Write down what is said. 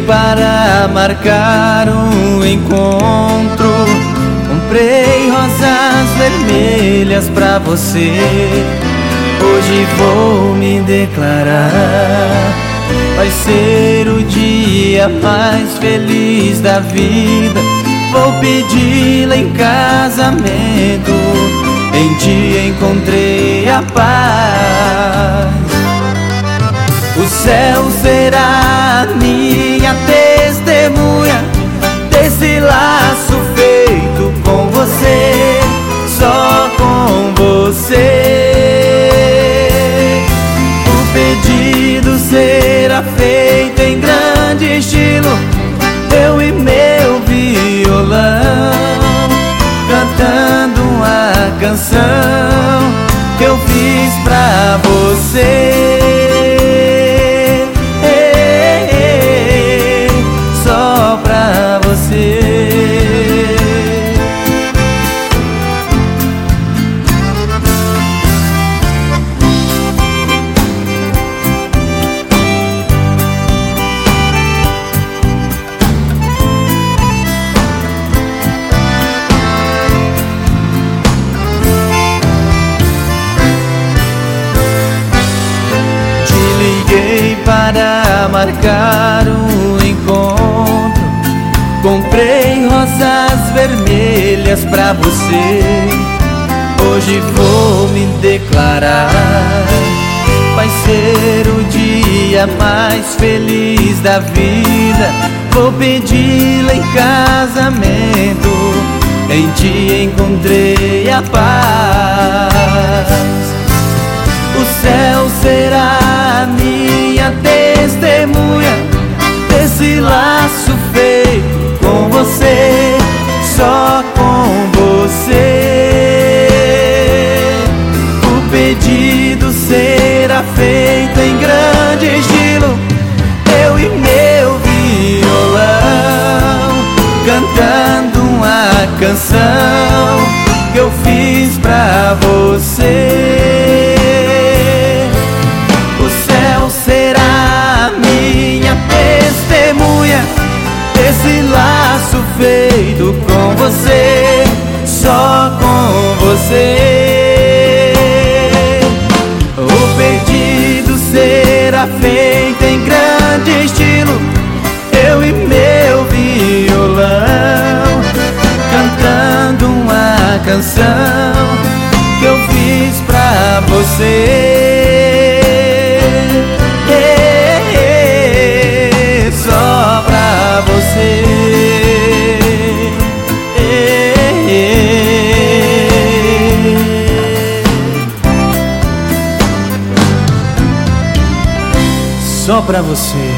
para marcar um encontro. Comprei rosas vermelhas pra você. Hoje vou me declarar. Vai ser o dia mais feliz da vida. Vou pedi-la em casamento. Em ti encontrei a paz. O céu será minha testemunha desse laço feito com você, só com você. O pedido será feito em grande estilo, eu e meu violão, cantando a canção que eu fiz pra você. Para marcar um encontro, comprei rosas vermelhas pra você. Hoje vou me declarar. Vai ser o dia mais feliz da vida. Vou pedi-la em casamento. Em ti encontrei a paz. O céu será minha testemunha desse laço feito com você, só com você. O pedido será feito em grande estilo, eu e meu violão, cantando uma canção que eu fiz pra você. Esse laço feito com você, só com você. O pedido será feito em grande estilo, eu e meu violão, cantando uma canção que eu fiz pra você. Só pra você.